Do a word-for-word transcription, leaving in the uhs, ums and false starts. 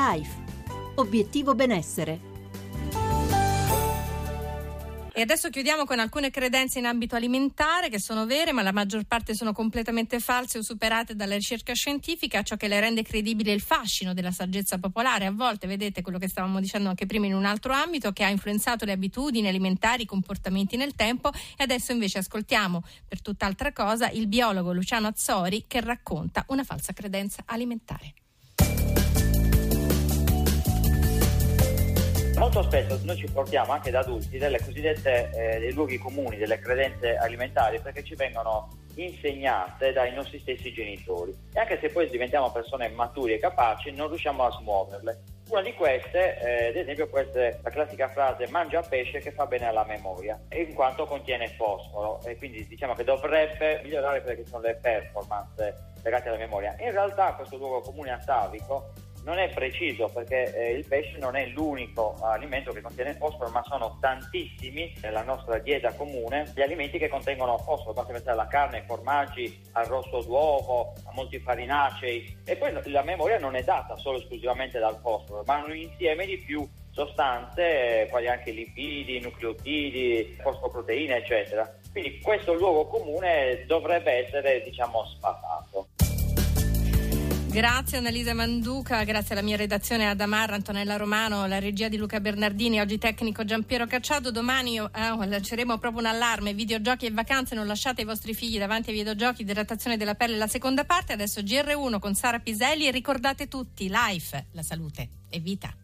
Life. Obiettivo benessere. E adesso chiudiamo con alcune credenze in ambito alimentare che sono vere, ma la maggior parte sono completamente false o superate dalla ricerca scientifica. Ciò che le rende credibile è il fascino della saggezza popolare. A volte, vedete quello che stavamo dicendo anche prima in un altro ambito, che ha influenzato le abitudini alimentari, i comportamenti nel tempo. E adesso invece ascoltiamo, per tutt'altra cosa, il biologo Luciano Azzori che racconta una falsa credenza alimentare. Molto spesso noi ci portiamo anche da adulti delle cosiddette eh, dei luoghi comuni, delle credenze alimentari, perché ci vengono insegnate dai nostri stessi genitori, e anche se poi diventiamo persone maturi e capaci non riusciamo a smuoverle. Una di queste, eh, ad esempio, può essere la classica frase mangia pesce che fa bene alla memoria, in quanto contiene fosforo, e quindi diciamo che dovrebbe migliorare quelle che sono le performance legate alla memoria. In realtà questo luogo comune atavico non è preciso, perché eh, il pesce non è l'unico alimento che contiene fosforo, ma sono tantissimi nella nostra dieta comune gli alimenti che contengono fosforo. Basta pensare alla carne, ai formaggi, al rosso d'uovo, a molti farinacei. E poi la memoria non è data solo esclusivamente dal fosforo, ma un insieme di più sostanze, quali anche lipidi, nucleotidi, fosfoproteine, eccetera. Quindi questo luogo comune dovrebbe essere, diciamo, sfatato. Grazie Annalisa Manduca, grazie alla mia redazione Adamarra, Antonella Romano, la regia di Luca Bernardini, oggi tecnico Giampiero Cacciado. Domani eh, lanceremo proprio un allarme: videogiochi e vacanze, non lasciate i vostri figli davanti ai videogiochi, idratazione della pelle, la seconda parte. Adesso G R uno con Sara Piselli, e ricordate tutti, Life, la salute è vita.